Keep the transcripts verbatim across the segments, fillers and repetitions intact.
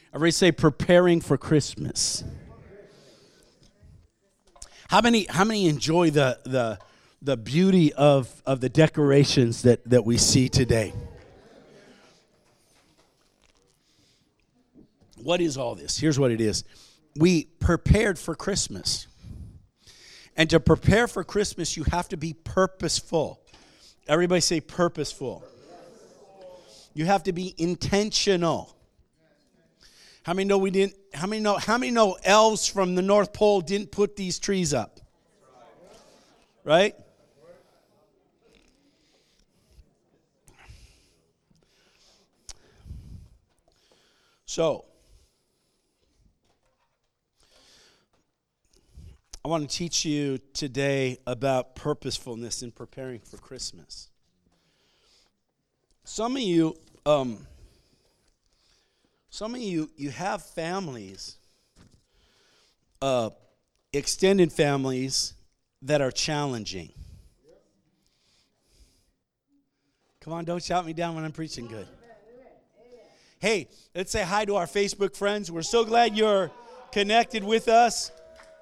Everybody say preparing for Christmas. How many how many enjoy the the the beauty of, of the decorations that, that we see today? What is all this? Here's what it is. We prepared for Christmas. And to prepare for Christmas, you have to be purposeful. Everybody say purposeful. You have to be intentional. How many know we didn't? How many know? How many know elves from the North Pole didn't put these trees up? Right? So, I want to teach you today about purposefulness in preparing for Christmas. Some of you, um, some of you, you have families, uh, extended families that are challenging. Come on, don't shout me down when I'm preaching good. Hey, let's say hi to our Facebook friends. We're so glad you're connected with us.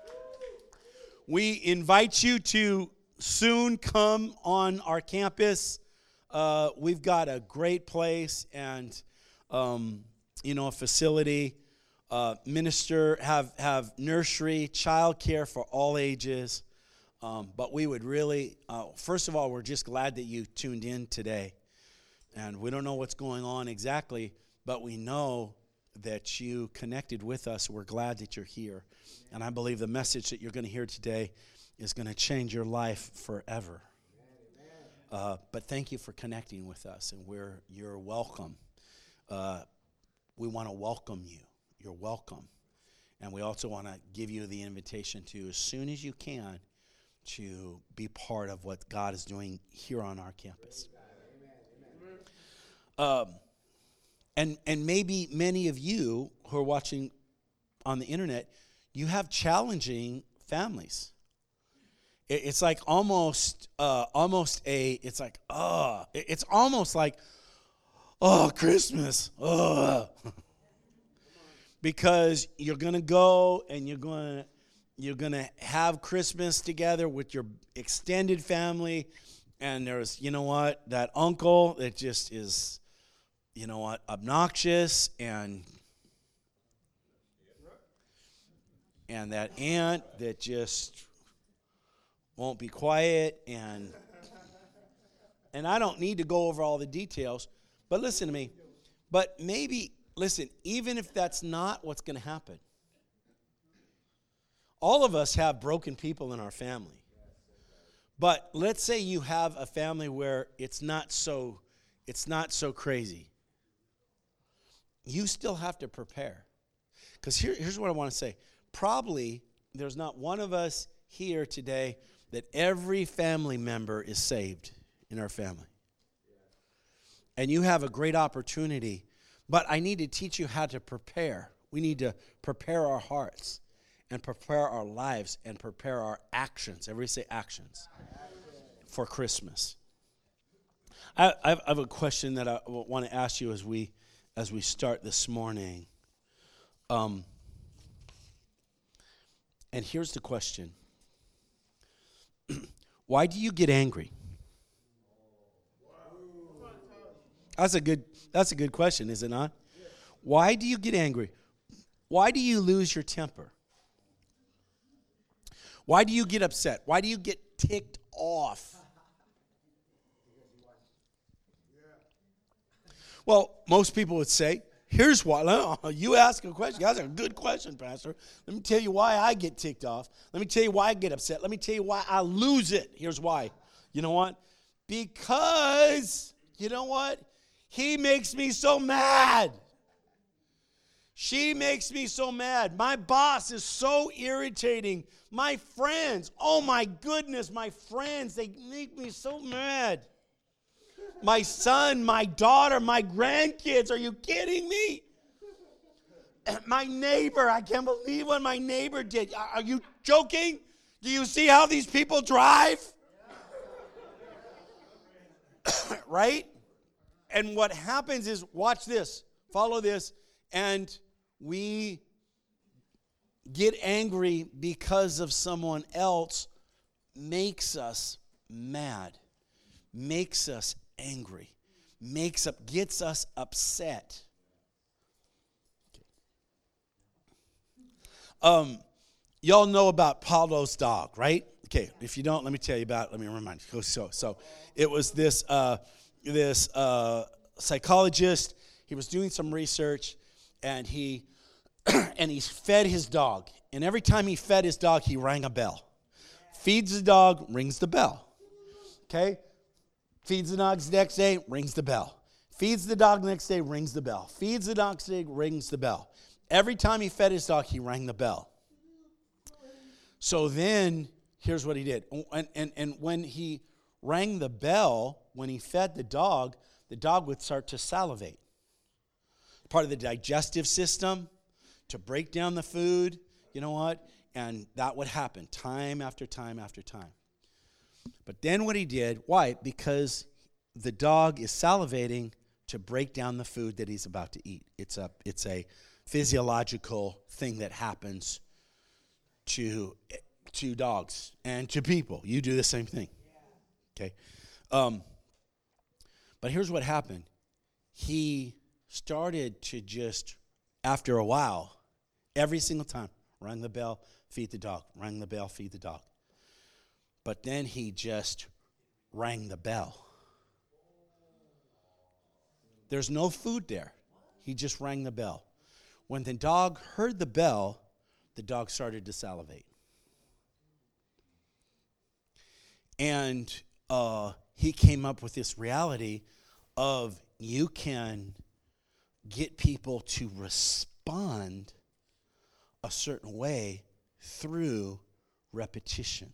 We invite you to soon come on our campus. Uh, we've got a great place and, um, you know, a facility, uh, minister, have, have nursery, childcare for all ages. Um, but we would really, uh, first of all, we're just glad that you tuned in today. And we don't know what's going on exactly, but we know that you connected with us. We're glad that you're here. And I believe the message that you're going to hear today is going to change your life forever. Uh, but thank you for connecting with us, and we're you're welcome. Uh, we want to welcome you. You're welcome. And we also want to give you the invitation to, as soon as you can, to be part of what God is doing here on our campus. Um, and and maybe many of you who are watching on the internet, you have challenging families. It, it's like almost, uh, almost a. It's like, oh, it, it's almost like, oh, Christmas, oh, because you're gonna go and you're gonna you're gonna have Christmas together with your extended family, and there's, you know what, that uncle that just is, you know what, obnoxious, and. And that aunt that just won't be quiet, and and I don't need to go over all the details, but listen to me. But maybe, listen, even if that's not what's going to happen, all of us have broken people in our family. But let's say you have a family where it's not so, it's not so crazy. You still have to prepare. Because here, here's what I want to say. Probably there's not one of us here today that every family member is saved in our family. And you have a great opportunity, but I need to teach you how to prepare. We need to prepare our hearts and prepare our lives and prepare our actions. Everybody say actions for Christmas. I, I have a question that I want to ask you as we as we start this morning. Um. And here's the question. Why do you get angry? That's a good that's a good question, is it not? Why do you get angry? Why do you lose your temper? Why do you get upset? Why do you get ticked off? Well, most people would say, here's why. You ask a question. That's a good question, Pastor. Let me tell you why I get ticked off. Let me tell you why I get upset. Let me tell you why I lose it. Here's why. You know what? Because, you know what? He makes me so mad. She makes me so mad. My boss is so irritating. My friends, oh my goodness, my friends, they make me so mad. My son, my daughter, my grandkids, are you kidding me? My neighbor, I can't believe what my neighbor did. Are you joking? Do you see how these people drive? Right? And what happens is, watch this, follow this, and we get angry because of someone else makes us mad, makes us angry, makes up, gets us upset. Um, y'all know about Pablo's dog, right? Okay, if you don't, let me tell you about it. Let me remind you. So, so it was this uh, this uh, psychologist. He was doing some research, and he and he fed his dog. And every time he fed his dog, he rang a bell. Feeds the dog, rings the bell. Okay? Feeds the dog the next day, rings the bell. Feeds the dog the next day, rings the bell. Feeds the dog the next day, rings the bell. Every time he fed his dog, he rang the bell. So then, here's what he did. And, and, and when he rang the bell, when he fed the dog, the dog would start to salivate. Part of the digestive system to break down the food, you know what? And that would happen time after time after time. But then what he did, why? Because the dog is salivating to break down the food that he's about to eat. It's a, it's a physiological thing that happens to, to dogs and to people. You do the same thing. Okay? Um, but here's what happened. He started to just, after a while, every single time, rang the bell, feed the dog, rang the bell, feed the dog. But then he just rang the bell. There's no food there. He just rang the bell. When the dog heard the bell, the dog started to salivate. And uh, he came up with this reality of you can get people to respond a certain way through repetition.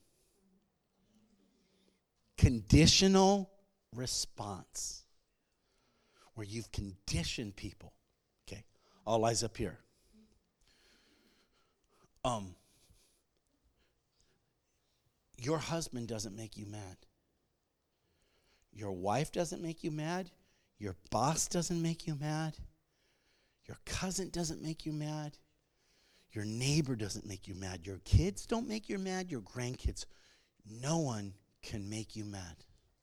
Conditional response, where you've conditioned people. Okay, all eyes up here. Um, your husband doesn't make you mad. Your wife doesn't make you mad. Your boss doesn't make you mad. Your cousin doesn't make you mad. Your neighbor doesn't make you mad. Your kids don't make you mad. Your grandkids. No one can make you mad.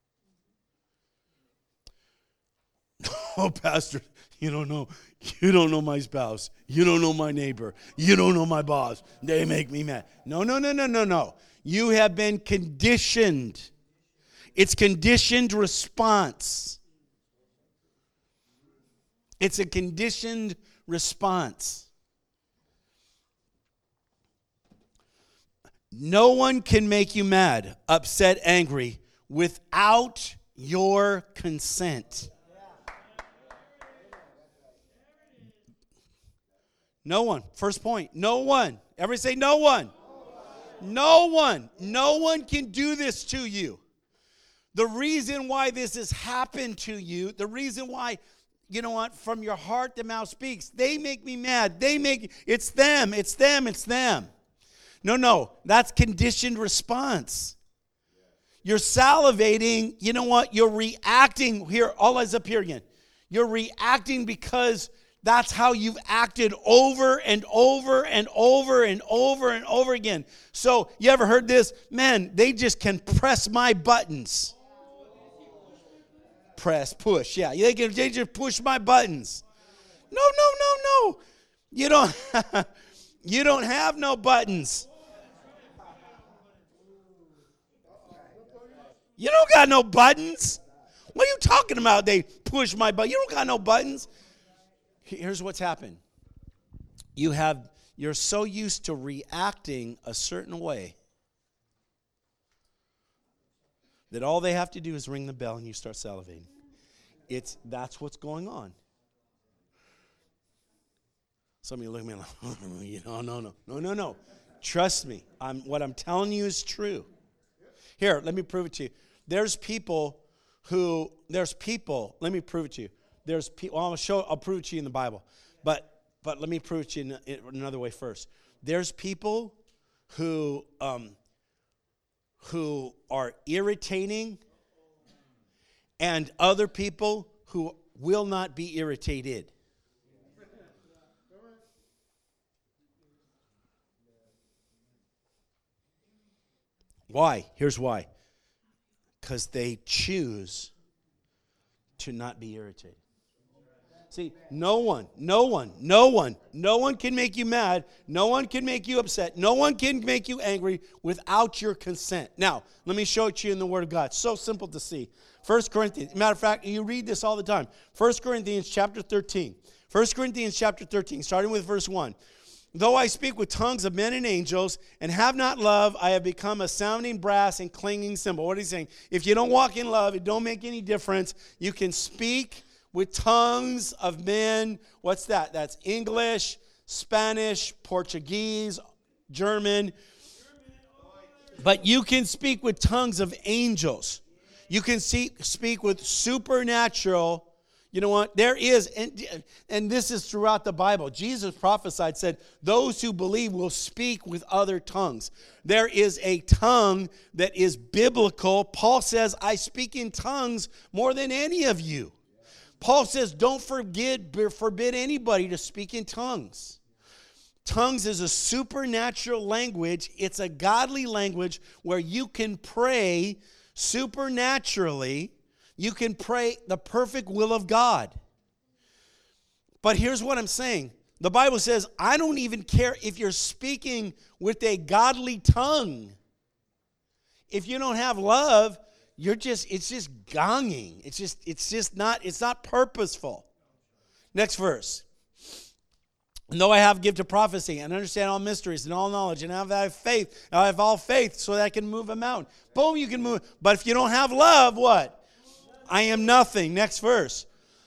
Oh, Pastor, you don't know. You don't know my spouse. You don't know my neighbor. You don't know my boss. They make me mad. No, no, no, no, no, no. You have been conditioned. It's conditioned response. It's a conditioned response. No one can make you mad, upset, angry without your consent. No one. First point. No one. Everybody say no one. No one. No one can do this to you. The reason why this has happened to you, the reason why, you know what, from your heart the mouth speaks. They make me mad. They make, it's them, it's them, it's them. No, no, that's conditioned response. You're salivating, you know what, you're reacting. Here, all eyes up here again. You're reacting because that's how you've acted over and over and over and over and over again. So, you ever heard this? Man, they just can press my buttons. Press, push, yeah. They can they just push my buttons. No, no, no, no. You don't, you don't have no buttons. You don't got no buttons. What are you talking about? They push my button. You don't got no buttons. Here's what's happened. You have, you're so used to reacting a certain way that all they have to do is ring the bell and you start salivating. It's, that's what's going on. Some of you look at me like, oh, no, no, no, no, no, no. Trust me. I'm, what I'm telling you is true. Here, let me prove it to you. There's people who, there's people, let me prove it to you. There's people, well, I'll show, I'll prove it to you in the Bible. But, but let me prove it to you in, in another way first. There's people who, um, who are irritating, and other people who will not be irritated. Why? Here's why. Because they choose to not be irritated. See, no one, no one, no one, no one can make you mad. No one can make you upset. No one can make you angry without your consent. Now, let me show it to you in the Word of God. So simple to see. First Corinthians, matter of fact, you read this all the time. First Corinthians chapter thirteen. First Corinthians chapter thirteen, starting with verse one. Though I speak with tongues of men and angels and have not love, I have become a sounding brass and clanging cymbal. What is he saying? If you don't walk in love, it don't make any difference. You can speak with tongues of men. What's that? That's English, Spanish, Portuguese, German. But you can speak with tongues of angels. You can see, speak with supernatural. You know what? There is, and, and this is throughout the Bible. Jesus prophesied, said, those who believe will speak with other tongues. There is a tongue that is biblical. Paul says, I speak in tongues more than any of you. Paul says, don't forbid, forbid anybody to speak in tongues. Tongues is a supernatural language. It's a godly language where you can pray supernaturally. You can pray the perfect will of God. But here's what I'm saying. The Bible says, I don't even care if you're speaking with a godly tongue. If you don't have love, you're just, it's just gonging. It's just, it's just not, it's not purposeful. Next verse. And though I have gift of prophecy and understand all mysteries and all knowledge and have, have faith, I have all faith so that I can move a mountain. Boom, you can move. But if you don't have love, what? I am nothing. Next verse.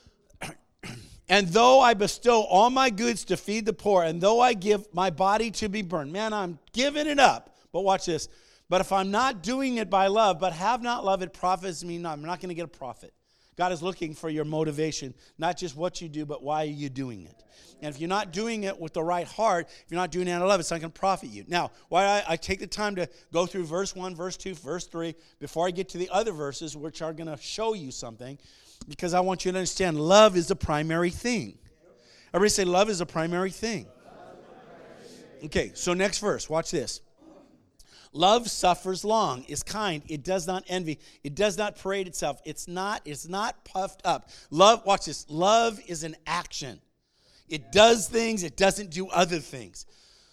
And though I bestow all my goods to feed the poor, and though I give my body to be burned, man, I'm giving it up. But watch this. But if I'm not doing it by love, but have not love, it profits me not. I'm not going to get a profit. God is looking for your motivation, not just what you do, but why are you doing it? And if you're not doing it with the right heart, if you're not doing it out of love, it's not going to profit you. Now, why I, I take the time to go through verse one, verse two, verse three, before I get to the other verses, which are going to show you something, because I want you to understand love is the primary thing. Everybody say love is a primary thing. Okay, so next verse, watch this. Love suffers long, is kind, it does not envy, it does not parade itself, it's not, it's not puffed up. Love, watch this, love is an action. It does things, it doesn't do other things.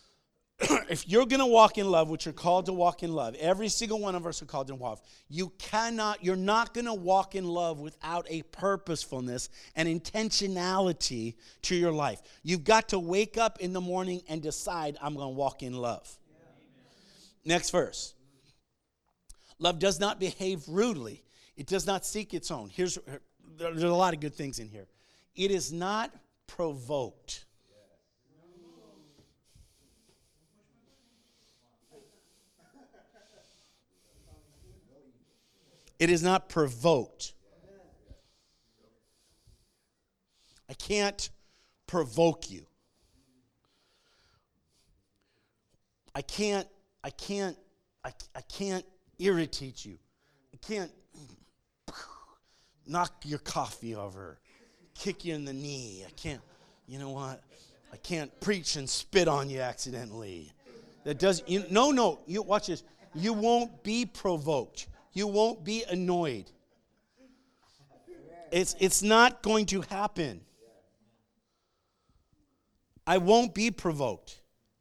If you're going to walk in love, which you're called to walk in love, every single one of us are called to walk. You cannot, you're not going to walk in love without a purposefulness and intentionality to your life. You've got to wake up in the morning and decide, I'm going to walk in love. Next verse. Love does not behave rudely. It does not seek its own. Here's, there's a lot of good things in here. It is not provoked. It is not provoked. I can't provoke you. I can't, I can't, I, I can't irritate you. I can't knock your coffee over, kick you in the knee. I can't, you know what? I can't preach and spit on you accidentally. That does, you, no, no, you watch this. You won't be provoked. You won't be annoyed. It's, it's not going to happen. I won't be provoked.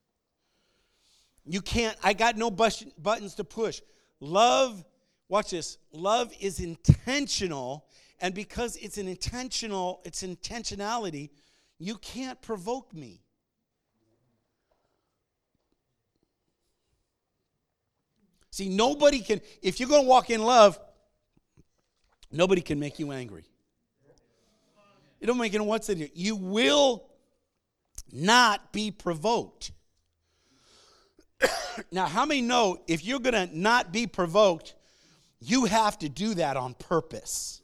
You can't, I got no buttons to push. Love, watch this, love is intentional, and because it's an intentional, it's intentionality, you can't provoke me. See, nobody can, if you're going to walk in love, nobody can make you angry. It don't make any what's in it. You will not be provoked. Now, how many know if you're going to not be provoked, you have to do that on purpose?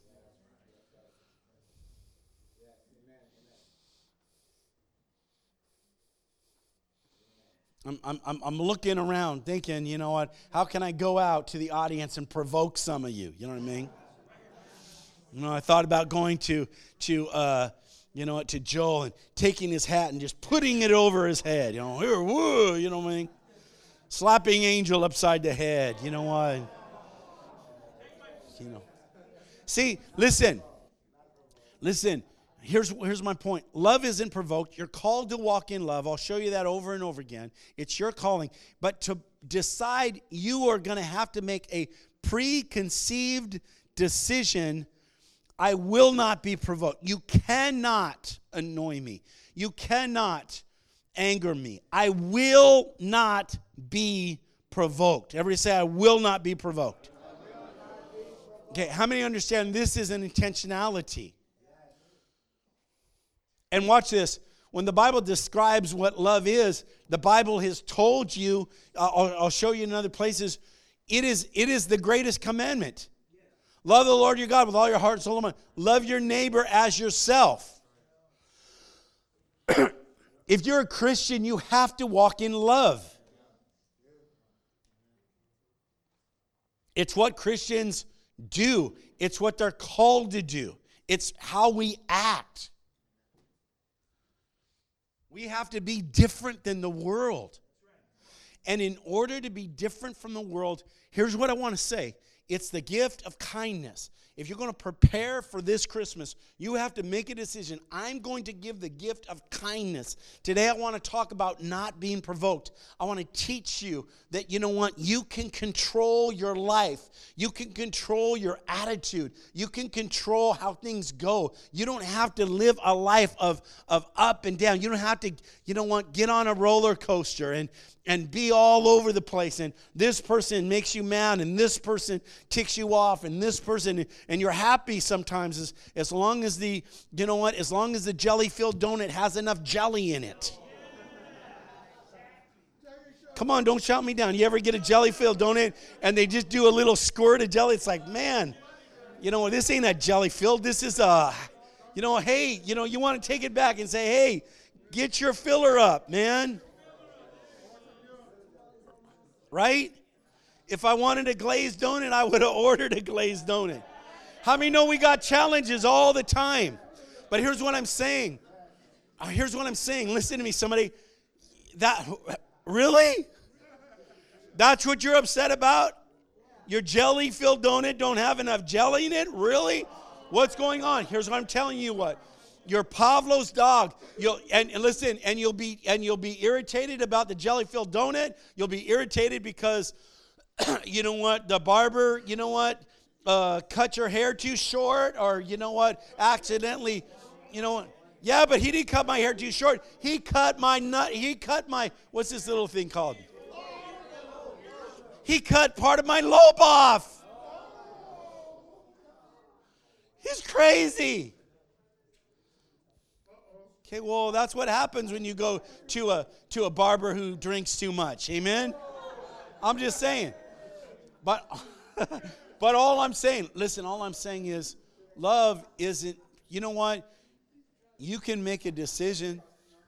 I'm, I'm, I'm looking around thinking, you know what, how can I go out to the audience and provoke some of you? You know what I mean? You know, I thought about going to, to uh, you know, to Joel and taking his hat and just putting it over his head. You know, here, woo, you know what I mean? Slapping Angel upside the head. You know what? You know. See, listen. Listen. Here's, here's my point. Love isn't provoked. You're called to walk in love. I'll show you that over and over again. It's your calling. But to decide, you are going to have to make a preconceived decision. I will not be provoked. You cannot annoy me. You cannot anger me. I will not be provoked. Everybody say, I will not be provoked. Okay, how many understand this is an intentionality? And watch this. When the Bible describes what love is, the Bible has told you, uh, I'll, I'll show you in other places, it is, it is the greatest commandment. Love the Lord your God with all your heart, soul, and mind. Love your neighbor as yourself. If you're a Christian, you have to walk in love. It's what Christians do. It's what they're called to do. It's how we act. We have to be different than the world. And in order to be different from the world, here's what I want to say. It's the gift of kindness. If you're going to prepare for this Christmas, you have to make a decision. I'm going to give the gift of kindness. Today I want to talk about not being provoked. I want to teach you that, you know what, you can control your life. You can control your attitude. You can control how things go. You don't have to live a life of, of up and down. You don't have to, you know what, get on a roller coaster and, and be all over the place. And this person makes you mad, and this person ticks you off, and this person, and you're happy sometimes as, as long as the, you know what, as long as the jelly-filled donut has enough jelly in it. Come on, don't shout me down. You ever get a jelly-filled donut and they just do a little squirt of jelly? It's like, man, you know, this ain't a jelly-filled. This is a, you know, hey, you know, you want to take it back and say, hey, get your filler up, man. Right? If I wanted a glazed donut, I would have ordered a glazed donut. How many know we got challenges all the time? But here's what I'm saying. Here's what I'm saying. Listen to me, somebody. That really? That's what you're upset about? Your jelly-filled donut don't have enough jelly in it? Really? What's going on? Here's what I'm telling you what. Your Pavlov's dog, you'll and, and listen, and you'll be and you'll be irritated about the jelly-filled donut. You'll be irritated because you know what, the barber, you know what, uh, cut your hair too short, or you know what, accidentally, you know what. Yeah, but he didn't cut my hair too short. He cut my nut. He cut my, what's this little thing called? He cut part of my lobe off. He's crazy. Okay, well, that's what happens when you go to a to a barber who drinks too much. Amen? I'm just saying. But but all I'm saying, listen, all I'm saying is love isn't, you know what? You can make a decision.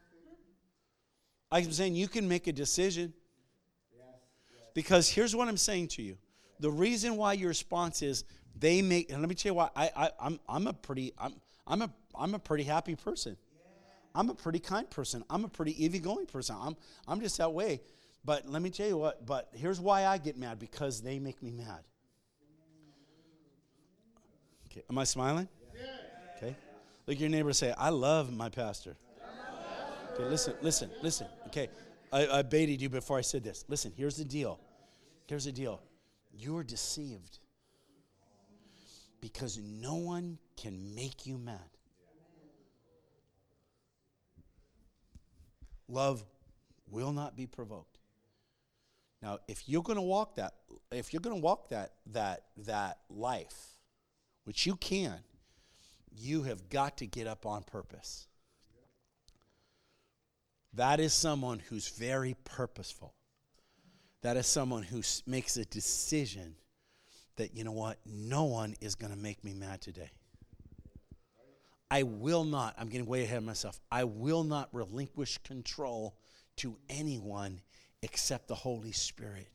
I'm saying you can make a decision. Because here's what I'm saying to you. The reason why your response is they make, and let me tell you why, I, I I'm I'm a pretty I'm I'm a I'm a pretty happy person. I'm a pretty kind person. I'm a pretty easygoing person. I'm I'm just that way. But let me tell you what, but here's why I get mad, because they make me mad. Okay, am I smiling? Okay. Look at your neighbor and say, I love my pastor. Okay, listen, listen, listen. Okay, I, I baited you before I said this. Listen, here's the deal. Here's the deal. You're deceived because no one can make you mad. Love will not be provoked. Now, if you're going to walk that, if you're going to walk that that that life, which you can, you have got to get up on purpose. That is someone who's very purposeful. That is someone who makes a decision that, you know what, no one is going to make me mad today. I will not, I'm getting way ahead of myself, I will not relinquish control to anyone except the Holy Spirit.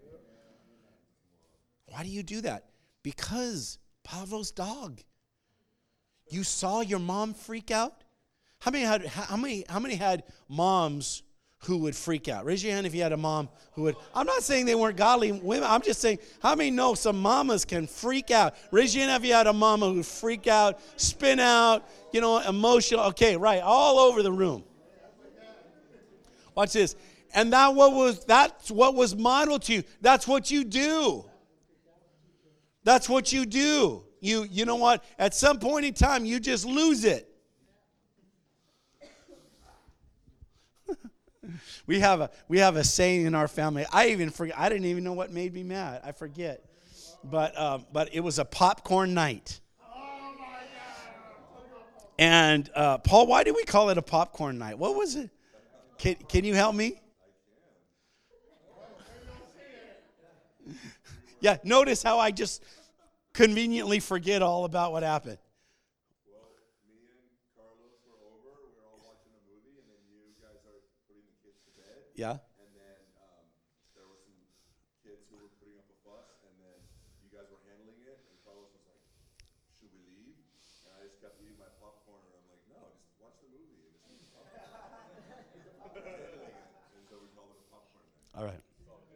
Why do you do that? Because Pavlov's dog. You saw your mom freak out? How many had how many how many had moms who would freak out? Raise your hand if you had a mom who would. I'm not saying they weren't godly women. I'm just saying, how many know some mamas can freak out? Raise your hand if you had a mama who would freak out, spin out, you know, emotional. Okay, right, all over the room. Watch this. And that what was that's what was modeled to you. That's what you do. That's what you do. You you know what? At some point in time, you just lose it. We have a we have a saying in our family. I even forget. I didn't even know what made me mad. I forget. But um, but it was a popcorn night. And uh, Paul, why do we call it a popcorn night? What was it? Can can you help me? Yeah. Notice how I just conveniently forget all about what happened. Yeah. And then um, there were some kids who were putting up a fuss, and then you guys were handling it, and Carlos was like, should we leave? And I just kept eating my popcorn, and I'm like, no, just watch the movie. And, just eat the popcorn. And so we called it a popcorn night. All right.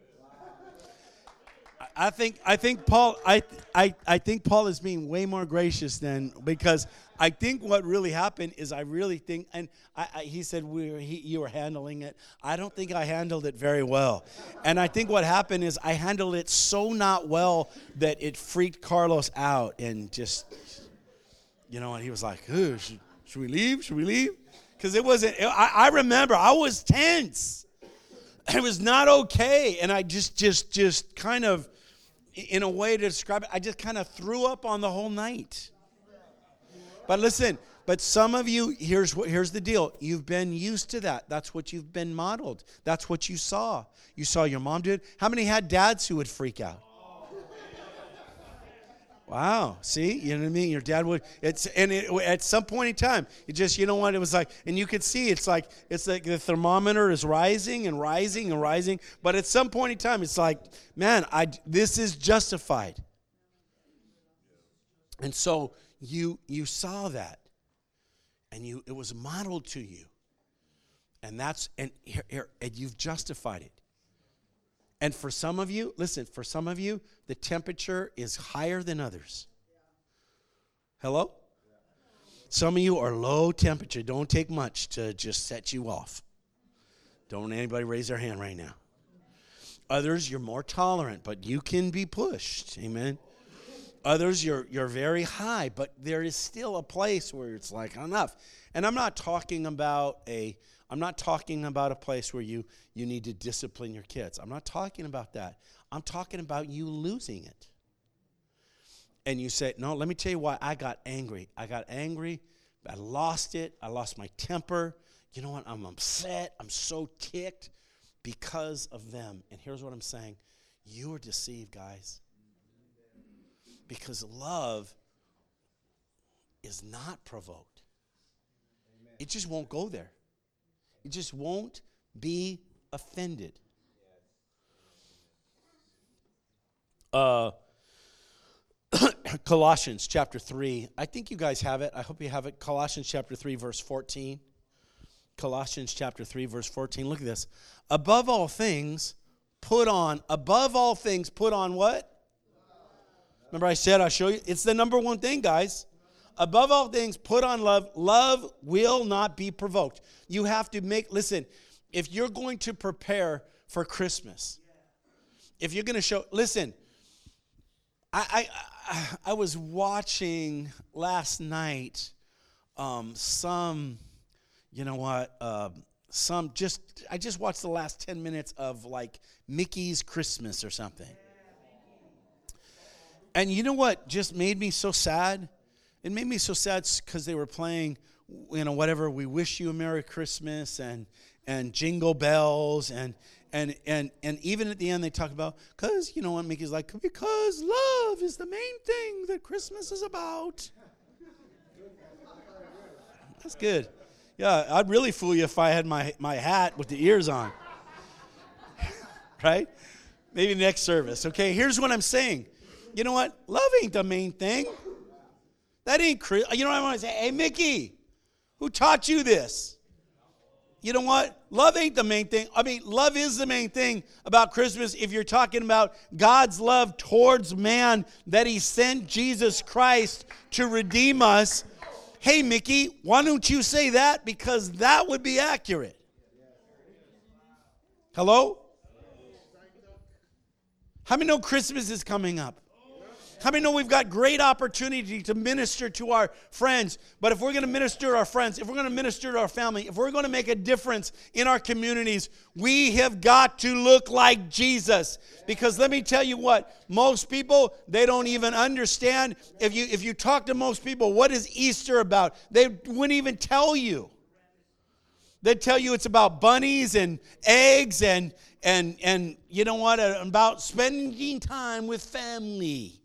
I think I think Paul I I I think Paul is being way more gracious than, because I think what really happened is I really think, and I, I, he said we were, he, you were handling it. I don't think I handled it very well, and I think what happened is I handled it so not well that it freaked Carlos out, and just, you know, and he was like, "Ooh, should, should we leave? Should we leave?" Because it wasn't. I, I remember I was tense. It was not okay, and I just just just kind of, in a way to describe it, I just kind of threw up on the whole night. But listen, but some of you, here's what here's the deal. You've been used to that. That's what you've been modeled. That's what you saw. You saw your mom do it. How many had dads who would freak out? Wow. See, you know what I mean? Your dad would. It's and it, at some point in time, it just, you know what? It was like, and you could see it's like it's like the thermometer is rising and rising and rising. But at some point in time, it's like, man, I this is justified. And so you you saw that, and you it was modeled to you, and that's and here, here and you've justified it. And for some of you, listen, for some of you, the temperature is higher than others. Hello? Some of you are low temperature. Don't take much to just set you off. Don't anybody raise their hand right now. Others, you're more tolerant, but you can be pushed. Amen. Others, you're you're very high, but there is still a place where it's like enough. And I'm not talking about a I'm not talking about a place where you, you need to discipline your kids. I'm not talking about that. I'm talking about you losing it. And you say, no, let me tell you why I got angry. I got angry. I lost it. I lost my temper. You know what? I'm upset. I'm so ticked because of them. And here's what I'm saying. You were deceived, guys. Because love is not provoked. It just won't go there. It just won't be offended. Uh, Colossians chapter three. I think you guys have it. I hope you have it. Colossians chapter three, verse fourteen. Colossians chapter three, verse fourteen. Look at this. Above all things, put on, above all things, put on what? Remember I said I'll show you. It's the number one thing, guys. Above all things, put on love. Love will not be provoked. You have to make, listen, if you're going to prepare for Christmas, if you're going to show, listen, I I, I was watching last night um, some, you know what, uh, some just, I just watched the last ten minutes of like Mickey's Christmas or something. And you know what just made me so sad? It made me so sad because they were playing, you know, whatever, We Wish You a Merry Christmas and and Jingle Bells and and and and even at the end they talk about, because, you know what, Mickey's like, because love is the main thing that Christmas is about. That's good. Yeah, I'd really fool you if I had my, my hat with the ears on. Right? Maybe next service. Okay, here's what I'm saying. You know what? Love ain't the main thing. That ain't, you know what I want to say? Hey, Mickey, who taught you this? you know what? Love ain't the main thing. I mean, love is the main thing about Christmas if you're talking about God's love towards man, that he sent Jesus Christ to redeem us. Hey, Mickey, why don't you say that? Because that would be accurate. Hello? How many know Christmas is coming up? How many know we've got great opportunity to minister to our friends? But if we're going to minister to our friends, if we're going to minister to our family, if we're going to make a difference in our communities, we have got to look like Jesus. Because let me tell you what, most people, they don't even understand. If you if you talk to most people, what is Easter about? They wouldn't even tell you. They'd tell you it's about bunnies and eggs and and and you know what, about spending time with family.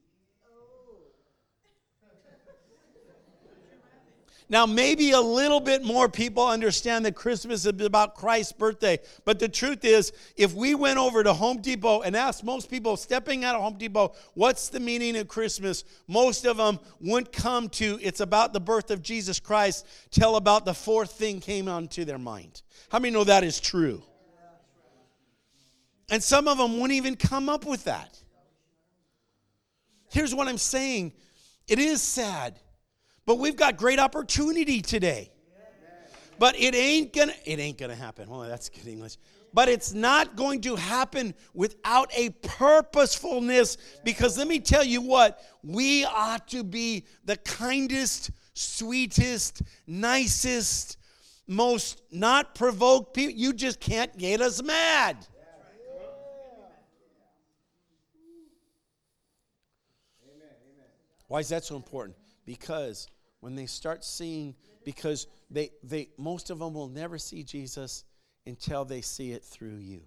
Now, maybe a little bit more people understand that Christmas is about Christ's birthday. But the truth is, if we went over to Home Depot and asked most people stepping out of Home Depot, what's the meaning of Christmas? Most of them wouldn't come to, it's about the birth of Jesus Christ, till about the fourth thing came onto their mind. How many know that is true? And some of them wouldn't even come up with that. Here's what I'm saying. It is sad. But we've got great opportunity today. But it ain't gonna, it ain't gonna happen. Well, that's good English. But it's not going to happen without a purposefulness. Because let me tell you what, we ought to be the kindest, sweetest, nicest, most not provoked people. You just can't get us mad. Why is that so important? Because when they start seeing, because they, they most of them will never see Jesus until they see it through you.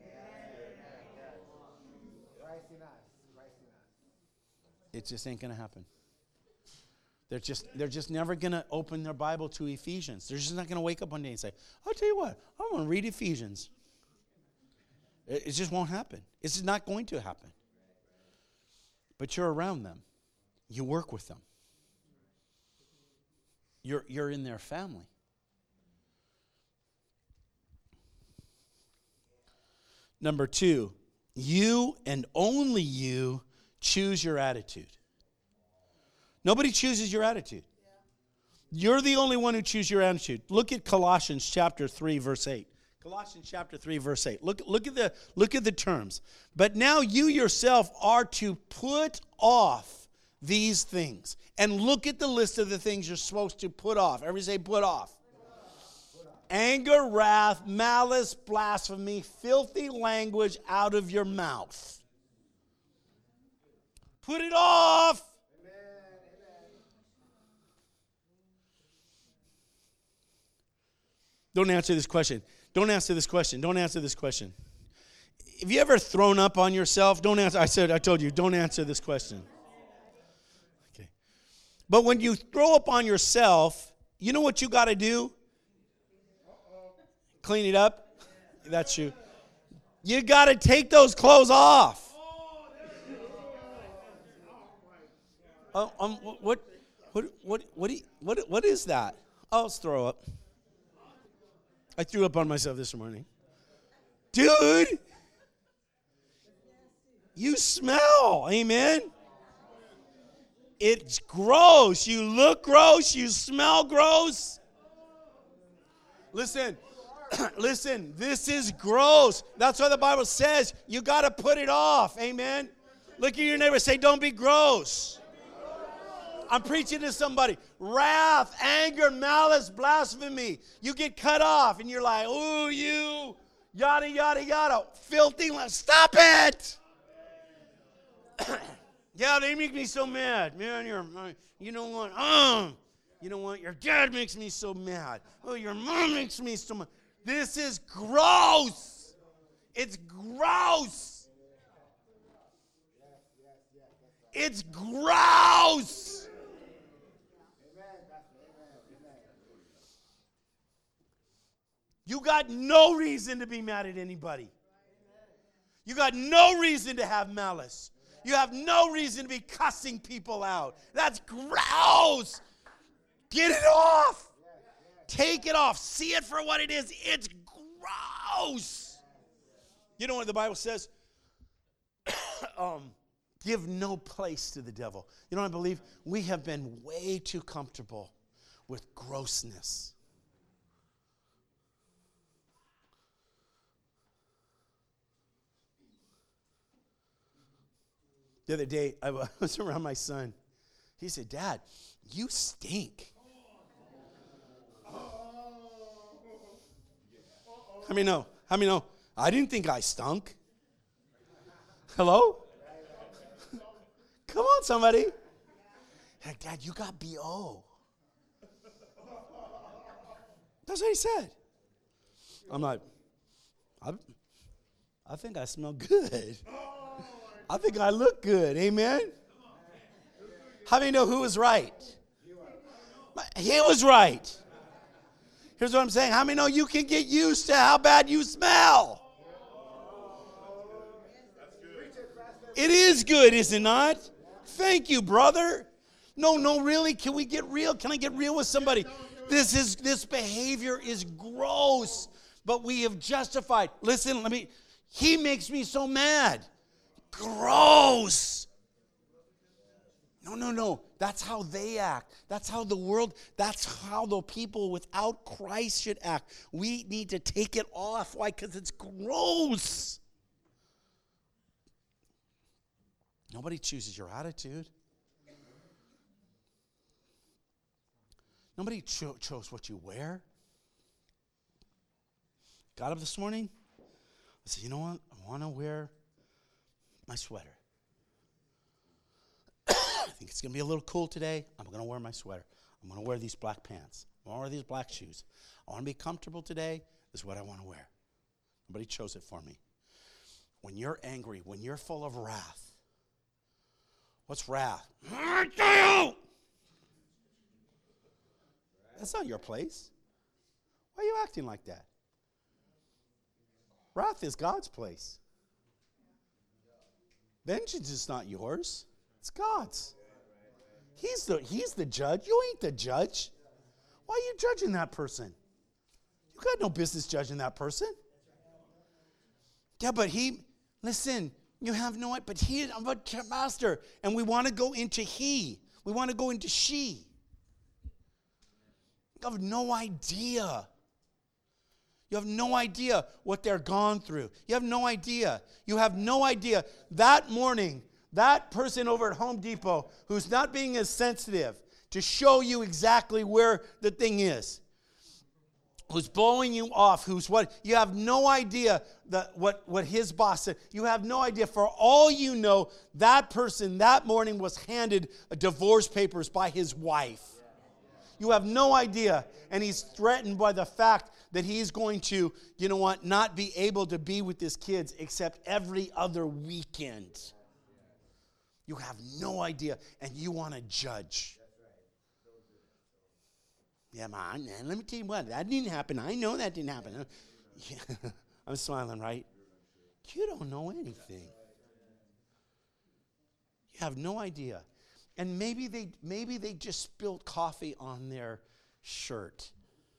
It just ain't going to happen. They're just they're just never going to open their Bible to Ephesians. They're just not going to wake up one day and say, I'll tell you what, I want to read Ephesians. It, it just won't happen. It's just not going to happen. But you're around them. You work with them. You're, you're in their family. Number two, you and only you choose your attitude. Nobody chooses your attitude. You're the only one who chooses your attitude. Look at Colossians chapter three, verse eight. Colossians chapter three, verse eight. Look, look at the, look at the terms. But now you yourself are to put off these things. And look at the list of the things you're supposed to put off. Everybody say put off. Put off. Anger, wrath, malice, blasphemy, filthy language out of your mouth. Put it off. Amen. Amen. Don't answer this question. Don't answer this question. Don't answer this question. Have you ever thrown up on yourself? Don't answer. I said, I told you, don't answer this question. But when you throw up on yourself, you know what you got to do? Clean it up. That's you. You got to take those clothes off. Uh, um, what, what, what, what, what, what is that? Oh, let's throw up. I threw up on myself this morning. Dude, you smell. Amen. It's gross. You look gross. You smell gross. Listen, listen, this is gross. That's why the Bible says you got to put it off. Amen. Look at your neighbor. Say, don't be gross. I'm preaching to somebody. Wrath, anger, malice, blasphemy. You get cut off and you're like, ooh, you, yada, yada, yada. Filthy. Stop it. Yeah, they make me so mad. Man, you're, you know what? Uh, you know what? Your dad makes me so mad. Oh, your mom makes me so mad. This is gross. It's gross. It's gross. You got no reason to be mad at anybody. You got no reason to have malice. You have no reason to be cussing people out. That's gross. Get it off. Take it off. See it for what it is. It's gross. You know what the Bible says? um, give no place to the devil. You know what I believe? We have been way too comfortable with grossness. The other day, I was around my son. He said, Dad, you stink. How many know? How many know? I didn't think I stunk. Hello? Come on, somebody. Hey, Dad, you got B O. That's what he said. I'm like, I, I think I smell good. I think I look good. Amen? How many know who was right? He was right. Here's what I'm saying. How many know you can get used to how bad you smell? It is good, is it not? Thank you, brother. No, no, really? Can we get real? Can I get real with somebody? This is this behavior is gross, but we have justified. Listen, let me. He makes me so mad. Gross. No, no, no. That's how they act. That's how the world, that's how the people without Christ should act. We need to take it off. Why? Because it's gross. Nobody chooses your attitude. Nobody cho- chose what you wear. Got up this morning. I said, you know what? I want to wear my sweater. I think it's going to be a little cool today. I'm going to wear my sweater. I'm going to wear these black pants. I'm going to wear these black shoes. I want to be comfortable today. This is what I want to wear. Nobody chose it for me. When you're angry, when you're full of wrath, what's wrath? That's not your place. Why are you acting like that? Wrath is God's place. Vengeance is not yours. It's God's. He's the, he's the judge. You ain't the judge. Why are you judging that person? You got no business judging that person. Yeah, but he, listen, you have no, but he, I'm a master, and we want to go into he. We want to go into she. You have no idea. You have no idea what they're gone through. You have no idea. You have no idea. That morning, that person over at Home Depot who's not being as sensitive to show you exactly where the thing is, who's blowing you off, who's what, you have no idea that what, what his boss said. You have no idea. For all you know, that person that morning was handed divorce papers by his wife. You have no idea. And he's threatened by the fact that he's going to, you know what, not be able to be with his kids except every other weekend. You have no idea, and you want to judge. Yeah, man, let me tell you what, that didn't happen. I know that didn't happen. Yeah. I'm smiling, right? You don't know anything. You have no idea. And maybe they maybe they just spilled coffee on their shirt.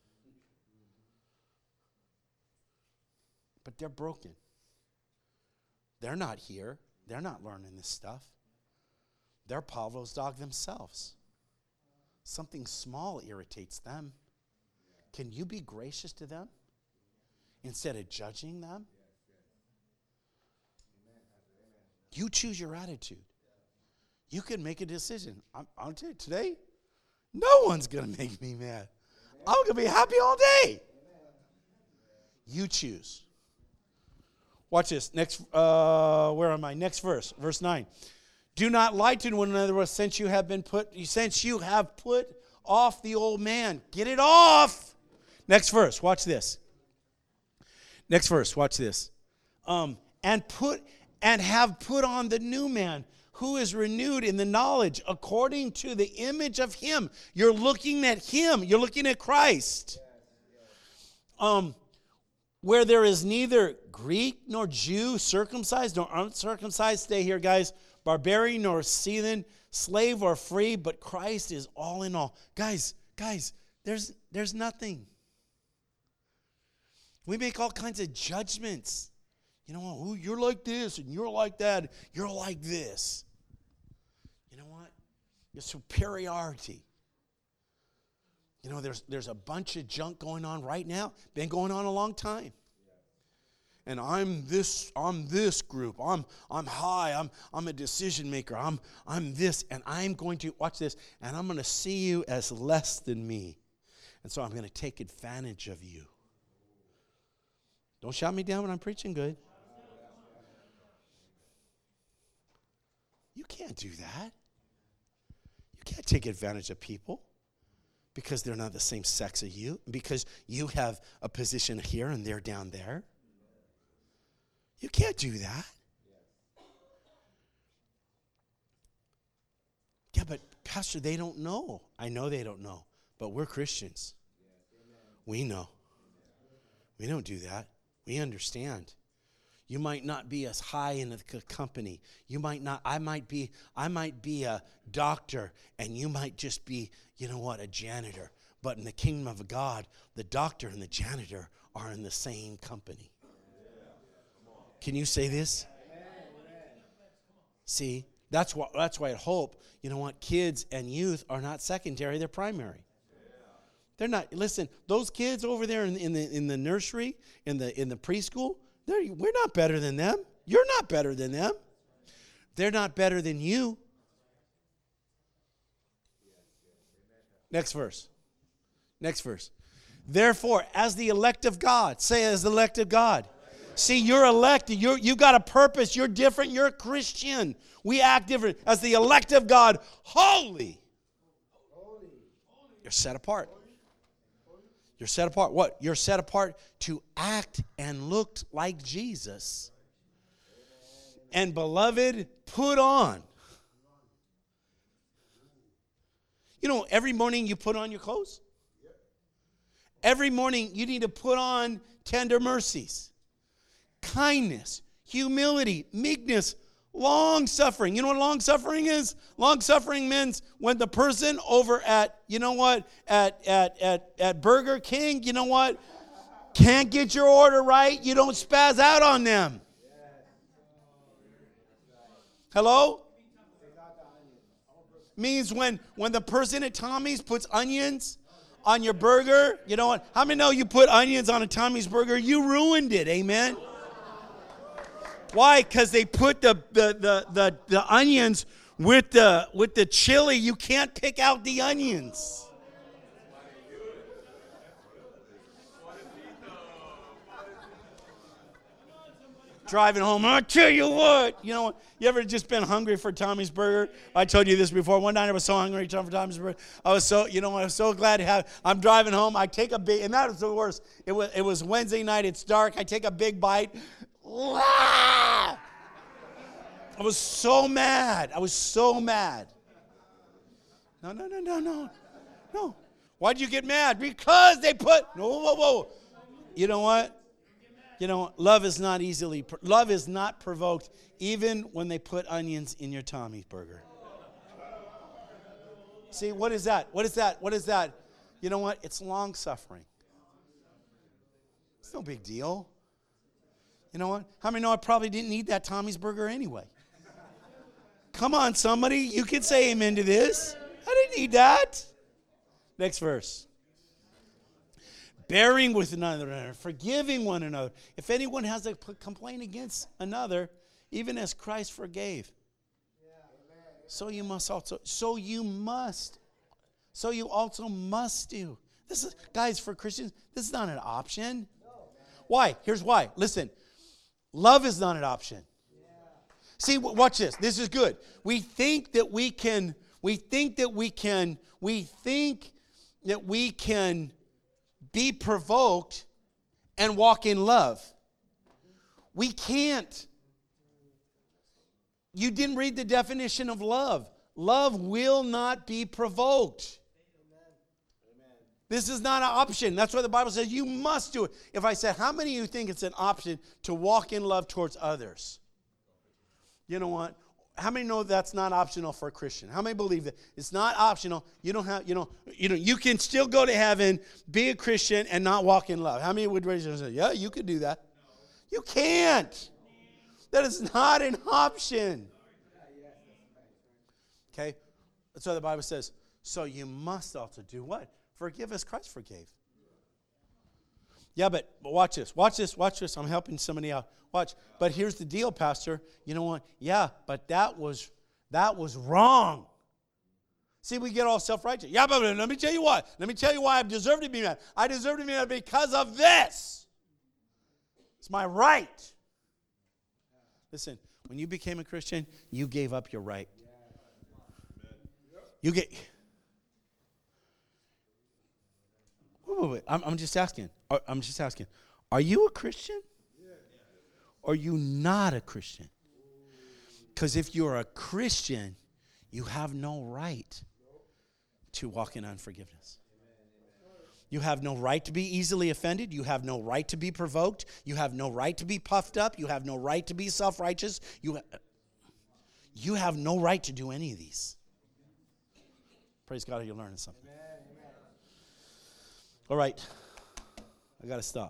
But they're broken. They're not here. They're not learning this stuff. They're Pavlov's dog themselves. Something small irritates them. Can you be gracious to them instead of judging them? You choose your attitude. You can make a decision. I'm, I'll tell you, today, no one's going to make me mad. I'm going to be happy all day. You choose. Watch this. Next, uh, where am I? Next verse, verse nine. Do not lie to one another, since you have been put, since you have put off the old man. Get it off. Next verse. Watch this. Next verse. Watch this. Um, and put and have put on the new man, who is renewed in the knowledge according to the image of him. You're looking at him. You're looking at Christ. Um, where there is neither Greek nor Jew, circumcised nor uncircumcised. Stay here, guys. Barbarian nor Scythian, slave or free, but Christ is all in all. Guys, guys, there's There's nothing. We make all kinds of judgments. You know what? Ooh, you're like this, and you're like that. You're like this. You know what? Your superiority. You know, there's there's a bunch of junk going on right now. Been going on a long time. And I'm this, I'm this group. I'm I'm high. I'm I'm a decision maker. I'm I'm this, and I'm going to watch this, and I'm going to see you as less than me. And so I'm going to take advantage of you. Don't shout me down when I'm preaching good. You can't do that. You can't take advantage of people because they're not the same sex as you, because you have a position here and they're down there. You can't do that. Yeah, but Pastor, they don't know. I know they don't know, but we're Christians. We know. We don't do that. We understand. You might not be as high in the company. You might not, I might be, I might be a doctor, and you might just be, you know what, a janitor. But in the kingdom of God, the doctor and the janitor are in the same company. Can you say this? See, that's why that's why at Hope, you know what, kids and youth are not secondary, they're primary. They're not, listen, those kids over there in, in the in the nursery, in the in the preschool, they're, we're not better than them. You're not better than them. They're not better than you. Next verse. Next verse. Therefore, as the elect of God, say as the elect of God. See, you're elected. You're, you've got a purpose. You're different. You're a Christian. We act different. As the elect of God, holy. You're set apart. You're set apart. What? You're set apart to act and look like Jesus. And beloved, put on. You know, every morning you put on your clothes. Every morning you need to put on tender mercies, kindness, humility, meekness, long-suffering. You know what long-suffering is? Long-suffering means when the person over at, you know what, at, at, at, at Burger King, you know what, can't get your order right, you don't spaz out on them. Hello? Means when, when the person at Tommy's puts onions on your burger, you know what? How many know you put onions on a Tommy's burger? You ruined it, amen? Why? Because they put the, the, the, the, the onions with the, with the chili. You can't pick out the onions. Driving home, I tell you what, you know, you ever just been hungry for Tommy's Burger? I told you this before. One night I was so hungry for Tommy's Burger. I was so, you know, I was so glad to have. I'm driving home. I take a big, and that was the worst. It was, it was Wednesday night. It's dark. I take a big bite. I was so mad. I was so mad. No, no, no, no, no, no. Why'd you get mad? Because they put. No, whoa, whoa, whoa. You know what? You know, love is not easily, love is not provoked even when they put onions in your Tommy's burger. See, what is that? What is that? What is that? You know what? It's long suffering. It's no big deal. You know what? How many know I probably didn't need that Tommy's burger anyway? Come on, somebody. You can say amen to this. I didn't need that. Next verse. Bearing with one another, forgiving one another. If anyone has a complaint against another, even as Christ forgave, so you must also. So you must. So you also must do. This is, guys, for Christians, this is not an option. Why? Here's why. Listen, love is not an option. See, watch this. This is good. We think that we can. We think that we can. We think that we can. Be provoked and walk in love. We can't. You didn't read the definition of love. Love will not be provoked. Amen. This is not an option. That's why the Bible says you must do it. If I said, how many of you think it's an option to walk in love towards others? You know what? how many know that's not optional for a Christian? How many believe that it's not optional? You don't have, you know, you know, you can still go to heaven, be a Christian, and not walk in love. How many would raise their hand and say, yeah, you could do that? No. You can't. That is not an option. Okay? That's why the Bible says, so you must also do what? Forgive as Christ forgave. Yeah, but, but watch this. Watch this. Watch this. I'm helping somebody out. Watch. But here's the deal, Pastor. You know what? Yeah, but that was that was wrong. See, we get all self-righteous. Yeah, but let me tell you what. Let me tell you why I deserve to be mad. I deserve to be mad because of this. It's my right. Listen, when you became a Christian, you gave up your right. You get... Wait, wait, wait. I'm, I'm just asking. I'm just asking. Are you a Christian? Or are you not a Christian? Because if you're a Christian, you have no right to walk in unforgiveness. You have no right to be easily offended. You have no right to be provoked. You have no right to be puffed up. You have no right to be self-righteous. You, ha- you have no right to do any of these. Praise God, you're learning something. All right, I got to stop.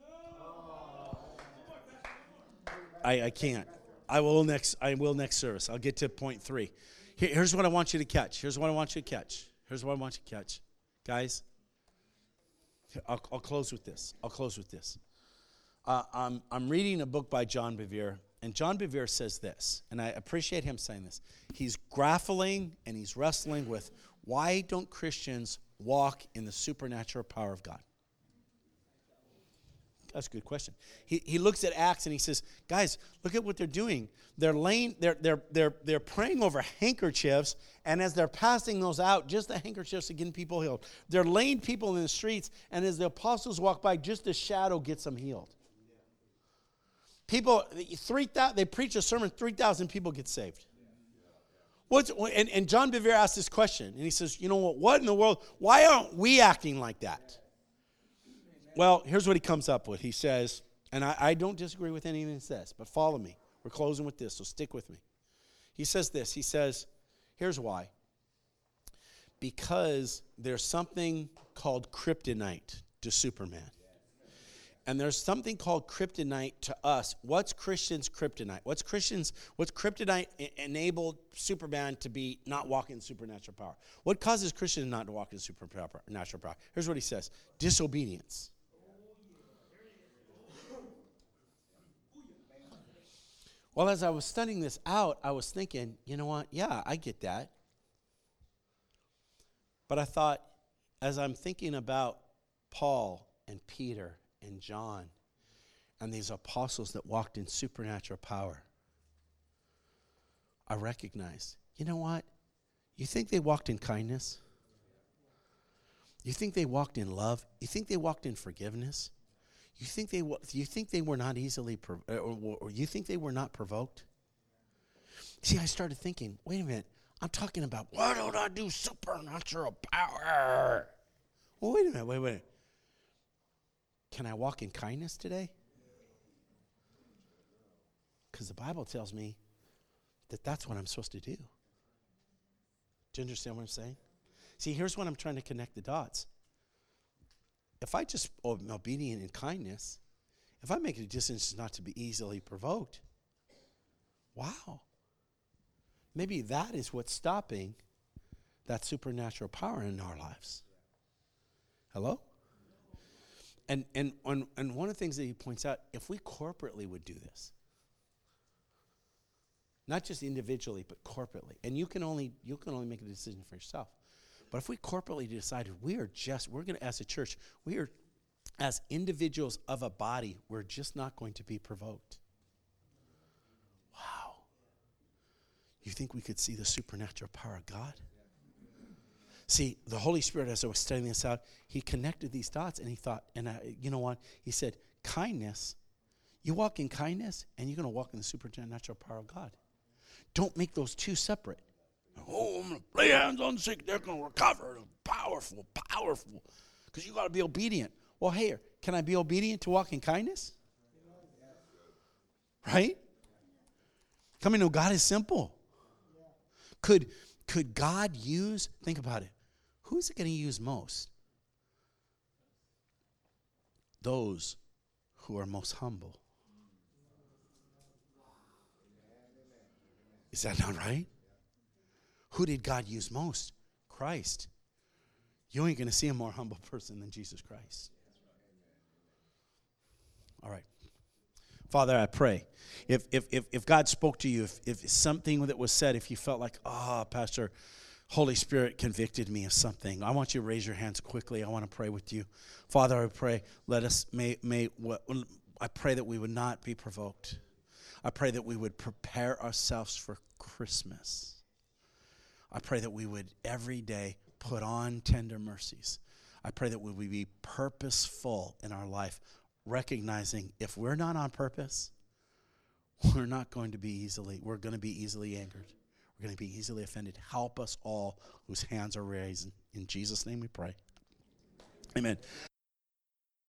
I, I can't. I will next. I will next service. I'll get to point three. Here, here's what I want you to catch. Here's what I want you to catch. Here's what I want you to catch, guys. I'll, I'll close with this. I'll close with this. Uh, I'm I'm reading a book by John Bevere, and John Bevere says this, and I appreciate him saying this. He's grappling and he's wrestling with why don't Christians walk in the supernatural power of God? That's a good question. He he looks at Acts and he says, guys, look at what they're doing. They're laying, they're they're they're they're praying over handkerchiefs, and as they're passing those out, just the handkerchiefs are getting people healed. They're laying people in the streets, and as the apostles walk by, just a shadow gets them healed. People, three thousand, they preach a sermon, three thousand people get saved. What's, and, and John Bevere asked this question, and he says, you know what, what in the world, why aren't we acting like that? Well, here's what he comes up with. He says, and I, I don't disagree with anything he says, but follow me. We're closing with this, so stick with me. He says this. He says, here's why. Because there's something called kryptonite to Superman. And there's something called kryptonite to us. What's Christians' kryptonite? What's Christians, what's kryptonite enabled Superman to be not walk in supernatural power? What causes Christians not to walk in supernatural power? Here's what he says. Disobedience. Well, as I was studying this out, I was thinking, you know what? Yeah, I get that. But I thought, as I'm thinking about Paul and Peter and John and these apostles that walked in supernatural power, I recognized, you know what? You think they walked in kindness? You think they walked in love? You think they walked in forgiveness? You think they you think they were not easily or, or, or you think they were not provoked? See, I started thinking, wait a minute, I'm talking about why don't I do supernatural power? Well, wait a minute, wait, wait. Can I walk in kindness today? Because the Bible tells me that that's what I'm supposed to do. Do you understand what I'm saying? See, here's what I'm trying to connect the dots. If I just am obedient in kindness, if I make a decision not to be easily provoked, wow. Maybe that is what's stopping that supernatural power in our lives. Hello? And and and, and one of the things that he points out, if we corporately would do this, not just individually, but corporately, and you can only you can only make a decision for yourself. But if we corporately decided we are just, we're going to, as a church, we are, as individuals of a body, we're just not going to be provoked. Wow. You think we could see the supernatural power of God? See, the Holy Spirit, as I was studying this out, he connected these dots and he thought, and I, you know what? He said, kindness, you walk in kindness and you're going to walk in the supernatural power of God. Don't make those two separate. Oh, I'm going to lay hands on the sick. They're going to recover. Powerful, powerful. Because you got to be obedient. Well, hey, can I be obedient to walk in kindness? Right? Come on, no, God is simple. Could, could God use, think about it, who's it going to use most? Those who are most humble. Is that not right? Who did God use most? Christ. You ain't going to see a more humble person than Jesus Christ. All right. Father, I pray, if if if, if God spoke to you, if, if something that was said, if you felt like, ah, oh, Pastor, Holy Spirit convicted me of something, I want you to raise your hands quickly. I want to pray with you. Father, I pray, let us, may, may, I pray that we would not be provoked. I pray that we would prepare ourselves for Christmas. I pray that we would every day put on tender mercies. I pray that we would be purposeful in our life, recognizing if we're not on purpose, we're not going to be easily, we're going to be easily angered. We're going to be easily offended. Help us all whose hands are raised. In Jesus' name we pray. Amen.